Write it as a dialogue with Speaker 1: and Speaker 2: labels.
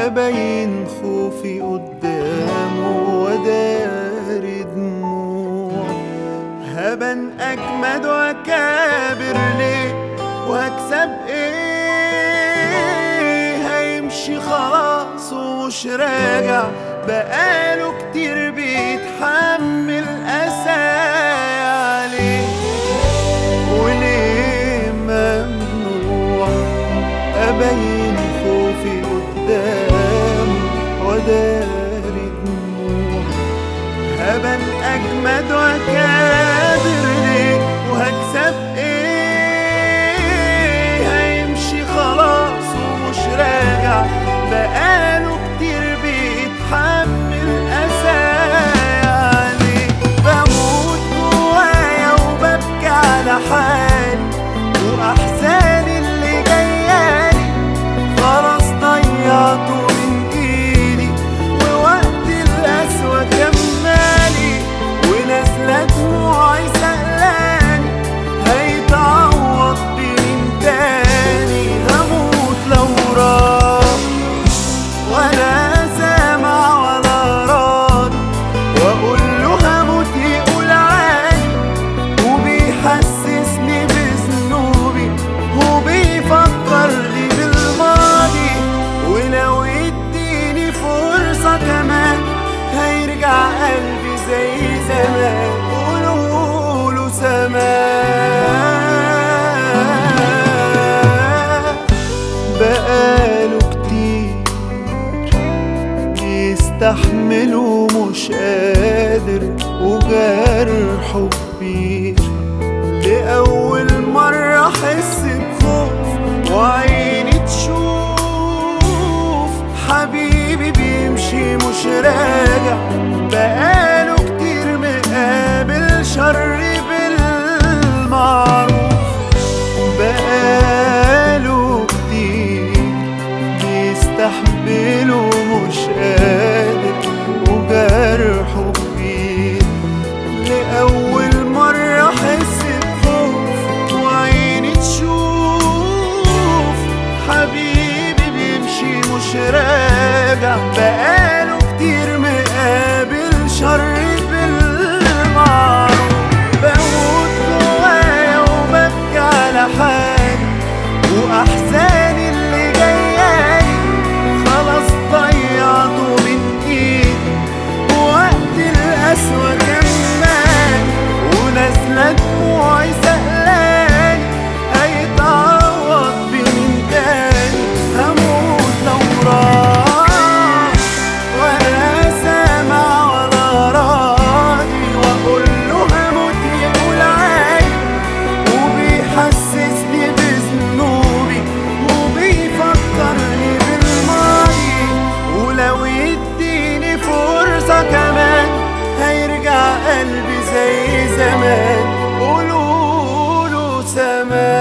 Speaker 1: أبين خوفي قدامه وأداري دموع. هبان أجمد وأكابر ليه وهكسب إيه؟ هيمشي خلاص ومش راجع، بقاله كتير بيتحمل أسايا عليه. وليه ممنوع أبين خوفي قدامه وأداري دموع؟ هبان أجمد وأكابر ليه وهكسب إيه؟ هيمشي خلاص ومش راجع، بقاله كتير بيتحمل أسايا عليه. بموت جوايا وببكي على حالي وأحزاني اللي جايالي خلاص ضيعته من إيدي، ووقت القسوة كمالي ونازلة دموعي سألاني هيتعوض بمين تاني. هموت لو راح ولا سامع ولا راضي، وأقول له هموت يقول عادي، وبيحسسني بذنوبي وبيفكرني بالماضي. ولو يديني فرصة كمان هيرجع قلبي زي زمان. قولوله سماه بقاله كتير بيستحمله مش قادر وجرحه كبير. لأول مرة أحس بخوف وعيني تشوف حبيبي بيمشي مش راجع، بقاله كتير مقابل شر بالمعروف. بقاله كتير بيستحمله مش قادر وجرحه كبير. لأول مرة أحس بخوف وعيني تشوف حبيبي بيمشي مش راجع، بقاله كتير مقابل شر بالمعروف. بموت جوايا وببكي على حالي وأحزاني اللي جايالي خلاص ضيعته من إيدي، ووقت القسوة كمان ونازلة دموعي سألاني هيتعوض بمين تاني. هموت لو راح ولا سامع ولا راضي، وأقول له هموت يقول عادي، وبيحسسني بذنوبي وبيفكرني بالماضي. ولو يديني فرصة كمان هيرجع قلبي زي زمان. قولوله سماه